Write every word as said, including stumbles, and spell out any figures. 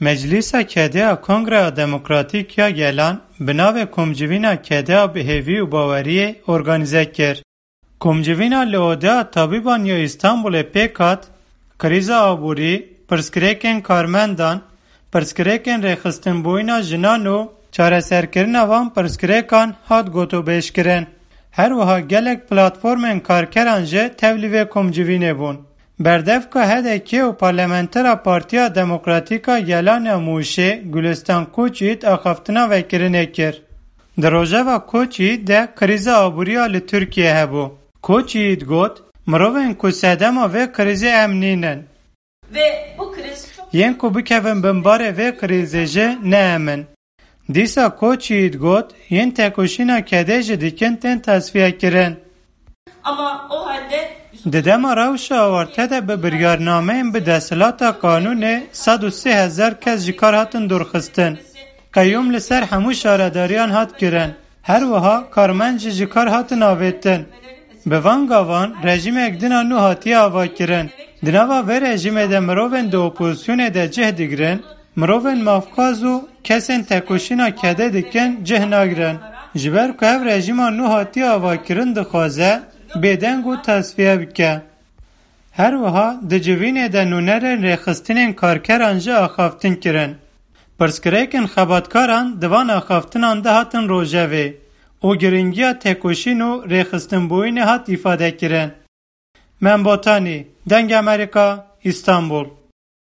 Meclisa Kedea Kongrea Demokratik ya Gelan binave Komcivina Kedea Bihevi û Baweriyê organize kir. Komcivina li Odea Tabîban ya İstanbulê pêk hat, krîza aborî, pirsgirêkên karmendan, pirsgirêkên rêxistinbûyîna jinan û çareserkirina van pirsgirêkan hat gotûbêjkirin. Her wiha gelek platformên karkeran jî tevlî vê komcivînê bûn. Berdevka Hedekê û Parlamentera Partiya Demokratîk a Gelan ya Mûşê Gulistan Koçît axaftina vekirinê kir. Di rojeva Koçît de krîza aboriya li Tirkiye hebû. Koçît got, mirovên ku sedema vê krîzê em nînin. Ve bu kriz çok... Yên ku bikevin binbarê vê krîzê jî ne em in. Dîsa Koçît got, yên tekoşîna kedê jî dikin tên tesfiyekirin. Ama o halde... Di dema rewşa awarte de bi biryarnameyên bi desthilata kanûnê sed û sê hezar kes ji kar hatin dûrxistin. Qeyyûm li ser hemû şaredariyan hat kirin. Her wiha karmen jî ji kar hatin avêtin. Bi van gavan rejîmek dina nû hatiye avakirin. Di nava vê rejîmê de mirovên di opozisyonê de cih digirin, mirovên mafxaz û kesên tekoşîna kedê dikin cih nagirin. Ji ber ku ev rejîma nû hatiye avakirin dixwaze bêdeng û tesfiye bike. Her wiha di civînê de nûnerên rêxistinên karkeran jî axaftin kirin. Pirsgirêkên xebatkaran di van axaftinan de hatin rojevê û giringiya tekoşîn û rêxistinbûyînê hat îfadekirin. Membotanî, Deng Amerika, İstanbul.